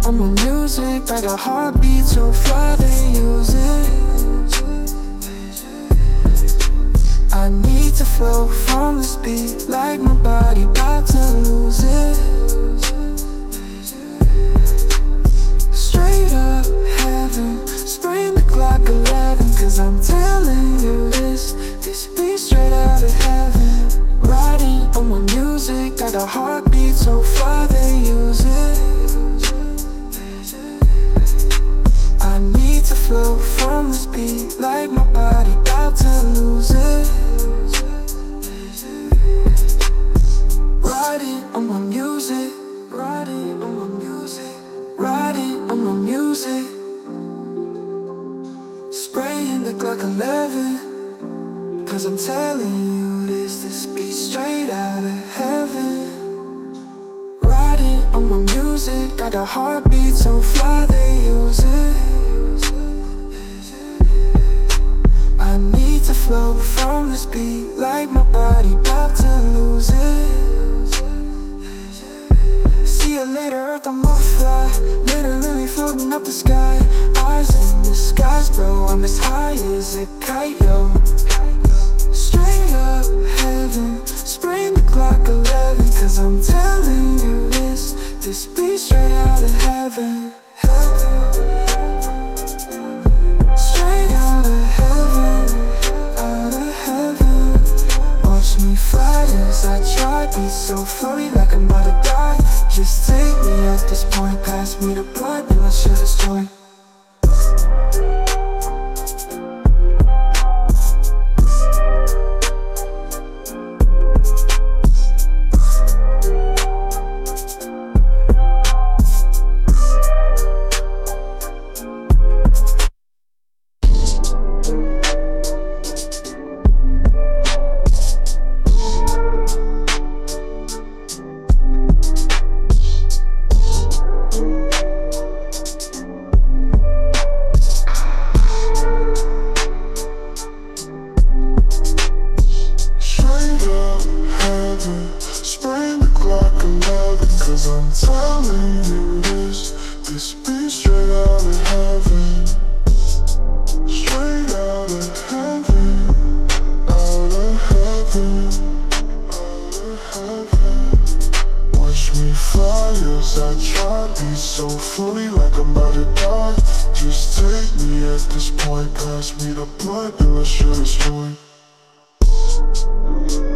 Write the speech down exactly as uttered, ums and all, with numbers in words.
on my music, I got heartbeat so fly they use it. I need to flow from this beat, like my body about to lose it. Straight up heaven, spraying the clock eleven, cause I'm telling you this, this beat straight out of heaven. Riding on my music, got a heartbeat so fly they use it. I need to flow from this beat, like my body about to lose it. Riding on my music, riding on my music, riding on my music, spraying the Glock eleven, cause I'm telling you this, this beat straight out of heaven. Riding on my music, got a heartbeat so fly they use it. I need to flow from this beat, like my body about to lose it. See you later, earth, I'm off fly, literally floating up the sky. Eyes in the skies, bro, I'm as high as a kite, yo. Straight up heaven, spraying the clock eleven, cause I'm telling you this, this beat straight out of heaven. Straight out of heaven, out of heaven. Watch me fly as I try, be so flowy like I'm about to die. Just take me at this point, pass me the blood, and I share this joint. I'm telling you this, this beat straight out of heaven. Straight out of heaven, out of heaven, out of heaven. Watch me fly as I try, be so fully like I'm about to die. Just take me at this point, pass me the blood, and let's share this joint.